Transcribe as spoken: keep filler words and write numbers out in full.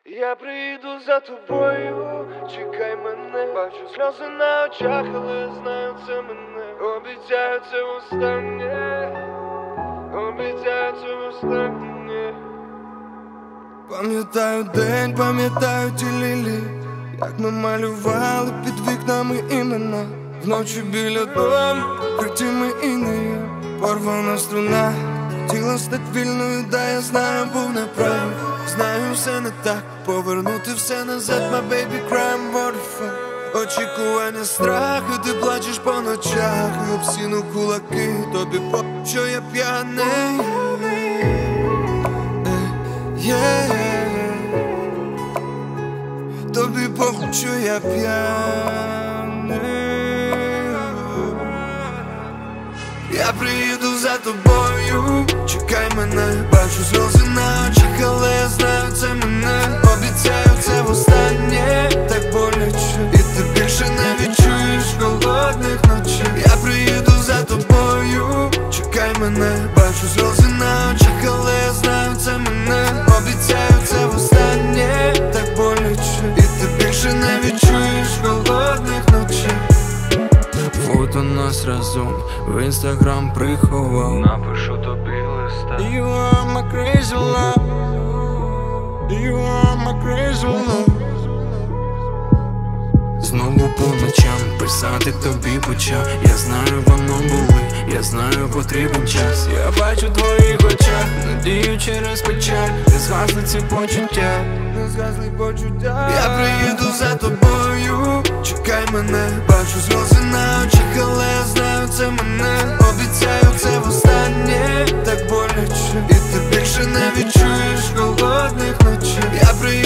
Я приїду за тобою, чекай мене. Бачу сльози на очах, але знаю, це мене. Обіцяю, це останнє. Обіцяю, це останнє. Пам'ятаю день, пам'ятаю ті лілі, як ми малювали під вікнами імена. Вночі біля дому, вкриті ми інеєм. Порвана струна, хотіла стать вільною, да я знаю, був неправий. Знаю, все не так, повернути все назад, my baby crime, what the fuck. Очікування, страх, і ти плачеш по ночах. І обсіну кулаки, тобі по, що я п'яний. Yeah. Тобі похуй, що я п'яний. Я приїду за тобою, чекай мене. Бачу сльози на очах, але я знаю, це мене. Обіцяю, це востаннє, так боляче. І ти більше не відчуєш холодних ночей. Я приїду за тобою, чекай мене. Бачу сльози на очах, але я знаю, це мене. Обіцяю, це востаннє, так боляче. І ти більше не відчуєш холодних ночей. Фото нас разом в інстаграм приховав. Напишу тобі листа. You are my crazy love. You are my crazy love. Знову по ночам писати тобі почав. Я знаю, воно були, я знаю, потрібен час. Я бачу в твоїх очах надію через печаль. Не згасли ці почуття, не згасли почуття. Я приїду за тобою, чекай мене. Бачу сльози на очах, але я знаю, це мене. Обіцяю, це востаннє, так боляче. І ти більше не відчуєш холодних ночей. Я приїду